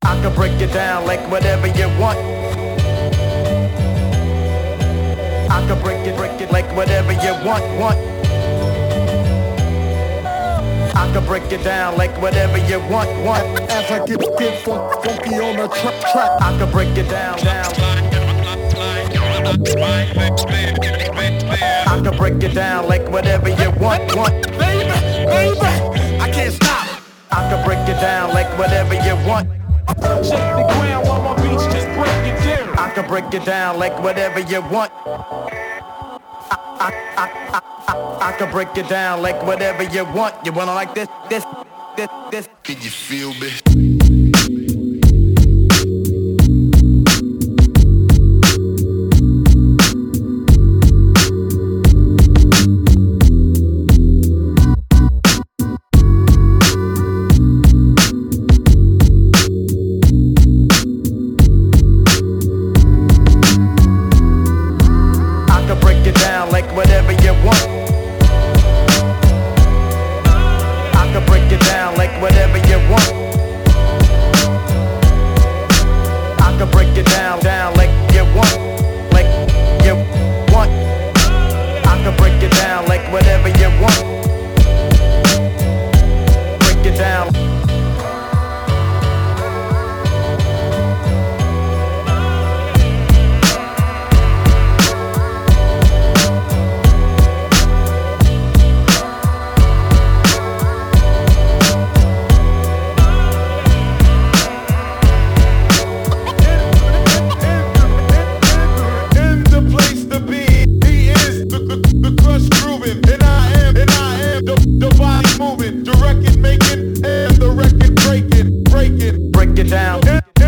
I can break it down like whatever you want. I can break it like whatever you want. I can break it down like whatever you want. As I get funky on the track. I can break it down. I can break it down like whatever you want. Baby, I can't stop. I can break it down like whatever you want. Shake the ground while my beats just break it down. I can break it down like whatever you want. I can break it down like whatever you want. You wanna like this? Did you feel me? I can break it down like whatever you want. I can break it down like whatever you want. I can break it down like you want, like you want. I can break it down like whatever you want. Break it down. Break it down.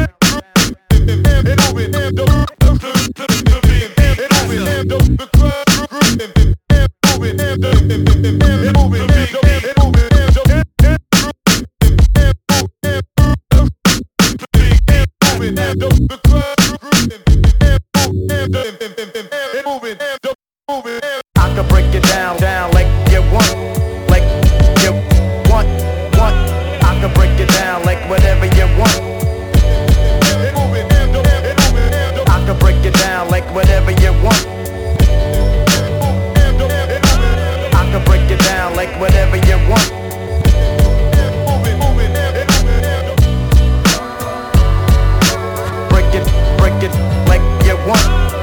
I can break it down like you want, like you want. I can break it down like whatever you want. I can break it down like whatever you want. I can break it down like whatever you want. Break it like you want.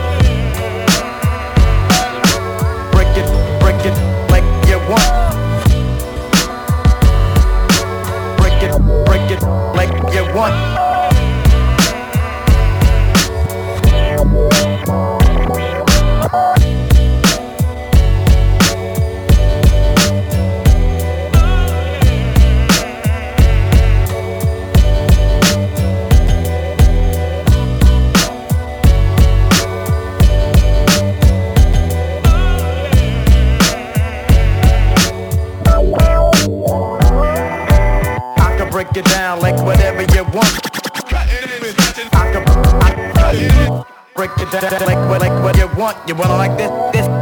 Break it like you want. Break it like you want. Break it down like whatever you want. I can break it down like what you want. You wanna like this?